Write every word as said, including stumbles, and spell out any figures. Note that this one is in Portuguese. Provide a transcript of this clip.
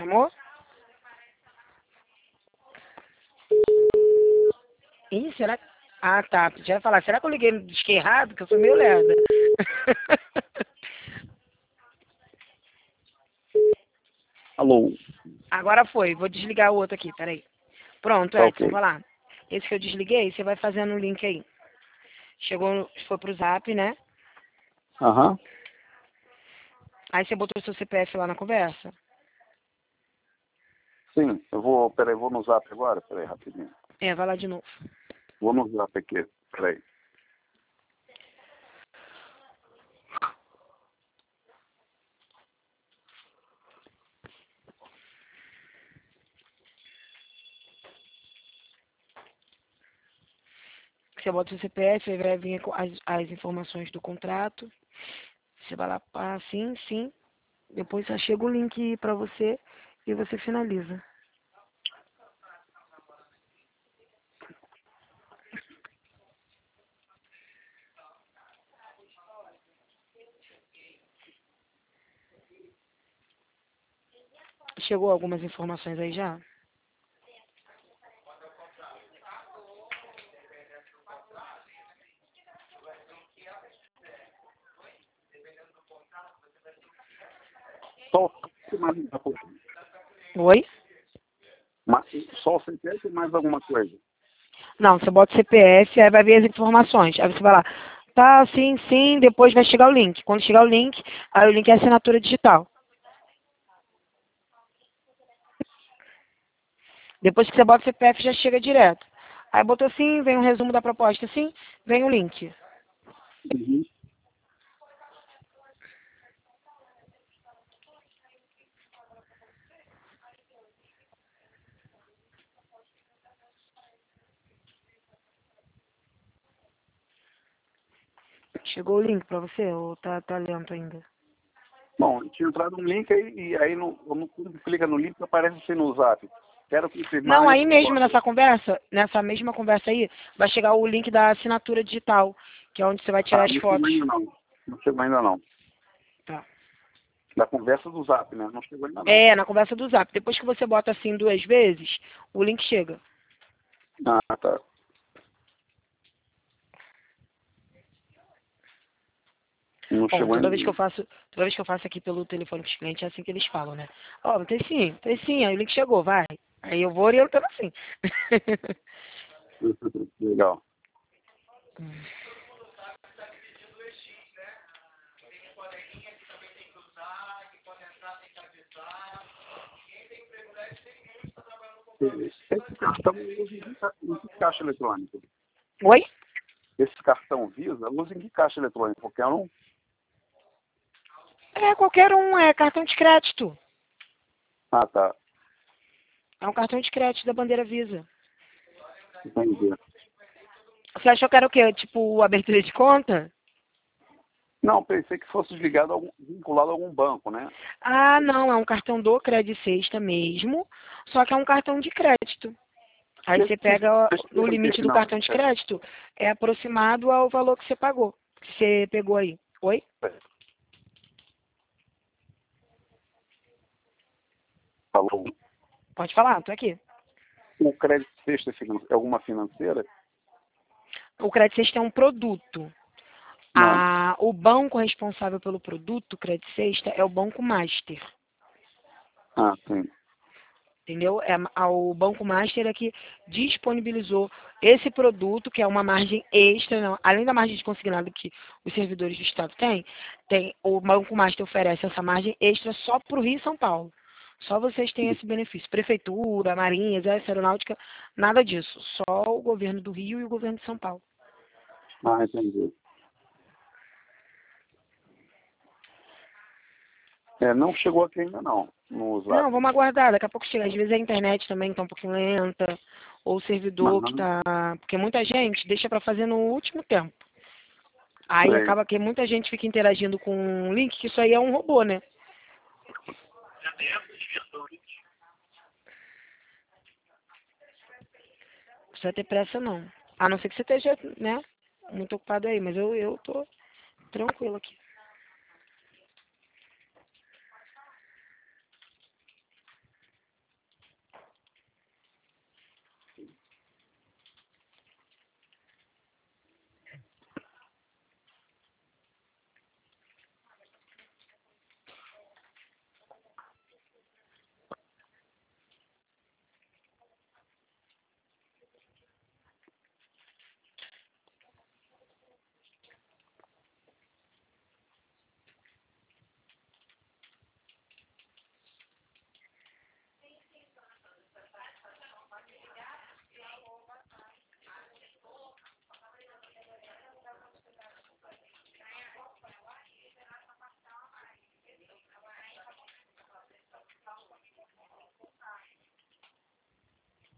Chamou? Ih, será que... Ah, tá. Já ia falar, será que eu liguei no disque errado? Que eu sou meio lerda. Alô? Agora foi. Vou desligar o outro aqui, peraí. Pronto, Tá Edson, ok. vai lá. Esse que eu desliguei, você vai fazendo o link aí. Chegou, foi pro Zap, né? Aham. Aí você botou seu C P F lá na conversa. Sim, eu vou, peraí, vou no zap agora, peraí, rapidinho. É, vai lá de novo. Vou no zap aqui, peraí. Você bota o C P F, aí vai vir com as, as informações do contrato. Você vai lá, pá, sim, sim. Depois só chega o link pra você e você finaliza. Chegou algumas informações aí já? Só, mais, Oi? mais, só o C P F e mais alguma coisa? Não, você bota o C P F, aí vai ver as informações. Aí você vai lá, tá, sim, sim, depois vai chegar o link. Quando chegar o link, aí o link é assinatura digital. Depois que você bota o C P F, já chega direto. Aí botou sim, vem um resumo da proposta, sim, vem o link. Uhum. Chegou o link pra você ou tá, tá lento ainda? Bom, tinha entrado um link aí, e aí no, quando clica no link aparece assim no zap. Quero confirmar Não, minha aí mesmo proposta. nessa conversa, nessa mesma conversa aí, vai chegar o link da assinatura digital, que é onde você vai tirar Ah, as não chegou fotos. ainda não. Não chegou ainda não. Tá. Da conversa do zap, né? Não chegou ainda não. É, na conversa do Zap. Depois que você bota assim duas vezes, o link chega. Ah, tá. Não Bom, chegou toda ainda vez que eu não. faço, toda vez que eu faço aqui pelo telefone com os clientes, é assim que eles falam, né? Ó, oh, tem sim, tem sim, aí o link chegou, vai. Aí eu vou orientando assim. Legal. Esse cartão usa em que em que caixa eletrônica? Oi? Esse cartão Visa usa em que caixa eletrônica? Qualquer um? É, qualquer um, é cartão de crédito. Ah, tá. É um cartão de crédito da bandeira Visa. Entendi. Você achou que era o quê? Tipo, abertura de conta? Não, pensei que fosse ligado a algum, vinculado a algum banco, né? Ah, não, é um cartão do Credit Sexta mesmo, só que é um cartão de crédito. Aí Que, você que, pega o que, limite que do não, cartão de é, crédito, é aproximado ao valor que você pagou, que você pegou aí. Oi? falou. Pode falar, tô aqui. O crédito sexta é finan- é alguma financeira? O Credit Sexta é um produto. Não. A, o banco responsável pelo produto Credit Sexta é o Banco Master. Ah, sim. Entendeu? É, a- o Banco Master é que disponibilizou esse produto, que é uma margem extra, não, além da margem de consignado que os servidores do Estado têm, tem, o Banco Master oferece essa margem extra só para o Rio e São Paulo. Só vocês têm esse benefício. Prefeitura, Marinha, Exército, Aeronáutica, nada disso. Só o governo do Rio e o governo de São Paulo. Ah, entendi. É, não chegou aqui ainda não, no Não, zap. vamos aguardar, daqui a pouco chega. Às vezes a internet também está um pouquinho lenta, ou o servidor que Aham, está. Porque muita gente deixa para fazer no último tempo. Aí sei. acaba que muita gente fica interagindo com um link, que isso aí é um robô, né? Não precisa ter pressa não. A não ser que você esteja, né, muito ocupado aí, mas eu, eu tô tranquilo aqui.